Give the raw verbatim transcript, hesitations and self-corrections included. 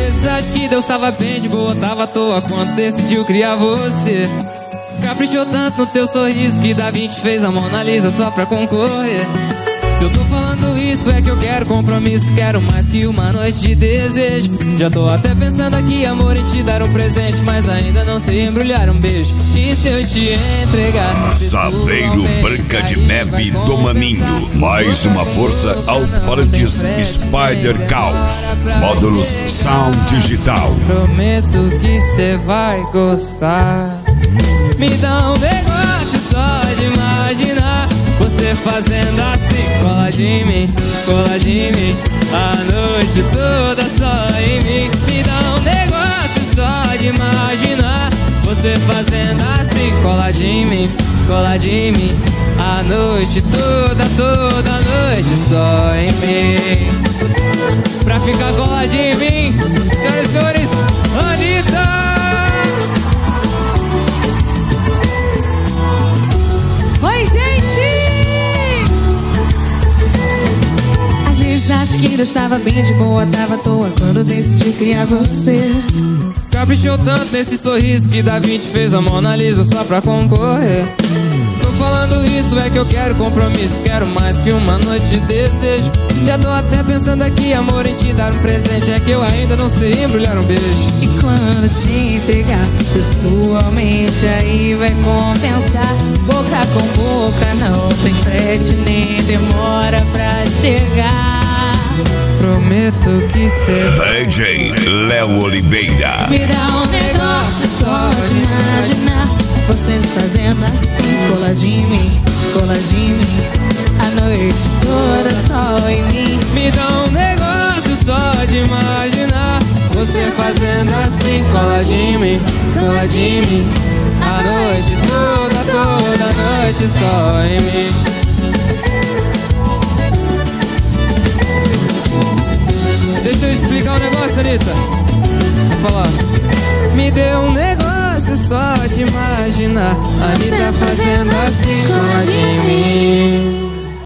vezes acho que Deus tava bem de boa, tava à toa quando decidiu criar você. Caprichou tanto no teu sorriso que Da Vinci fez a Mona Lisa só pra concorrer. Se eu tô falando isso é que eu quero compromisso, quero mais que uma noite de desejo. Já tô até pensando aqui, amor, em te dar um presente, mas ainda não sei embrulhar um beijo. E se eu te entregar Saveiro Branca de Neve do Maninho. Mais uma força alto-falantes Spider Caos. Módulos Sound Digital. Prometo que cê vai gostar. Me dá um negócio só de imaginar você fazendo assim. Cola de mim, cola de mim, a noite toda só em mim. Me dá um negócio só de imaginar você fazendo assim. Cola de mim, cola de mim, a noite toda, toda noite só em mim. Pra ficar coladinho em mim, senhoras e senhores, Anitta! Oi, gente! Às vezes acho que Deus tava bem de boa, tava à toa quando decidi criar você. Caprichou tanto nesse sorriso que Da Vinci fez a Mona Lisa só pra concorrer. Tô falando isso é que eu quero compromisso, quero mais que uma noite de desejo. Já tô até pensando aqui, amor, em te dar um presente, é que eu ainda não sei embrulhar um beijo. E quando te entregar pessoalmente, aí vai compensar. Boca com boca não tem frete nem demora pra chegar. Prometo que cê D J Léo Oliveira. Me dá um negócio só de imaginar você fazendo assim. Coladinho em mim, coladinho em mim, a noite toda só em mim. Me dá um negócio só de imaginar você fazendo assim. Coladinho em mim, coladinho em mim, a noite toda, toda noite só em mim. Deixa eu explicar um negócio, Anitta. Vou falar. Me deu um negócio só de imaginar Anitta fazendo assim, coladinho em mim.